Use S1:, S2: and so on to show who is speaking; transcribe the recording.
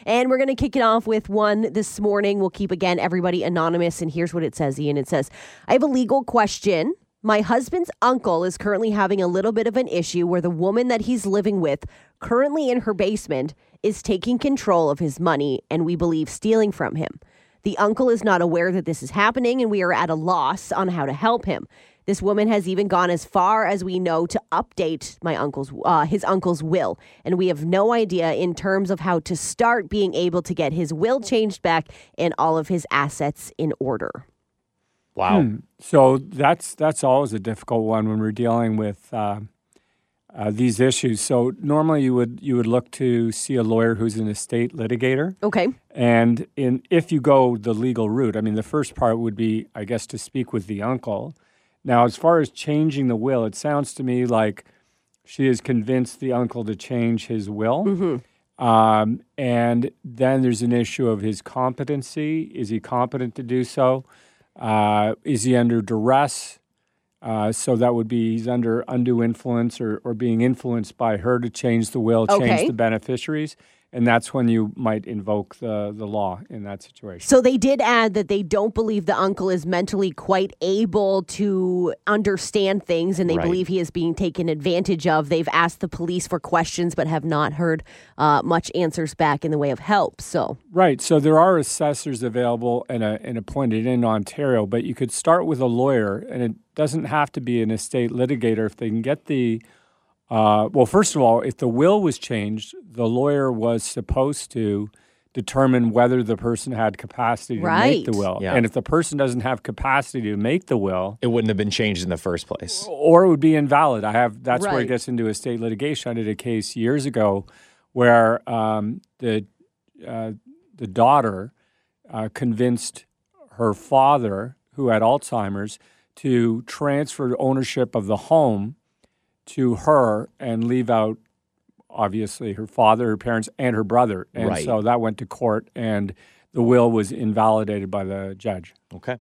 S1: And we're going to kick it off with one this morning. We'll keep, again, everybody anonymous. And here's what it says, Ian. It says, I have a legal question. My husband's uncle is currently having a little bit of an issue where the woman that he's living with, currently in her basement, is taking control of his money and we believe stealing from him. The uncle is not aware that this is happening and we are at a loss on how to help him. This woman has even gone as far as we know to update his uncle's will. And we have no idea in terms of how to start being able to get his will changed back and all of his assets in order.
S2: Wow.
S3: So that's always a difficult one when we're dealing with these issues. So normally you would look to see a lawyer who's an estate litigator.
S1: Okay.
S3: And if you go the legal route, I mean, the first part would be, I guess, to speak with the uncle. Now, as far as changing the will, it sounds to me like she has convinced the uncle to change his will.
S1: Mm-hmm.
S3: And then there's an issue of his competency. Is he competent to do so? Is he under duress? So that would be he's under undue influence or being influenced by her to change the will, change the beneficiaries. And that's when you might invoke the law in that situation.
S1: So they did add that they don't believe the uncle is mentally quite able to understand things, and they believe he is being taken advantage of. They've asked the police for questions, but have not heard much answers back in the way of help. So
S3: right. So there are assessors available and appointed in Ontario, but you could start with a lawyer, and it doesn't have to be an estate litigator if they can get the. Well, first of all, if the will was changed, the lawyer was supposed to determine whether the person had capacity to make the will.
S2: Yeah.
S3: And if the person doesn't have capacity to make the will,
S2: it wouldn't have been changed in the first place.
S3: Or it would be invalid. That's where it gets into estate litigation. I did a case years ago where the daughter convinced her father, who had Alzheimer's, to transfer ownership of the home to her and leave out, obviously, her father, her parents, and her brother. And so that went to court, and the will was invalidated by the judge.
S2: Okay.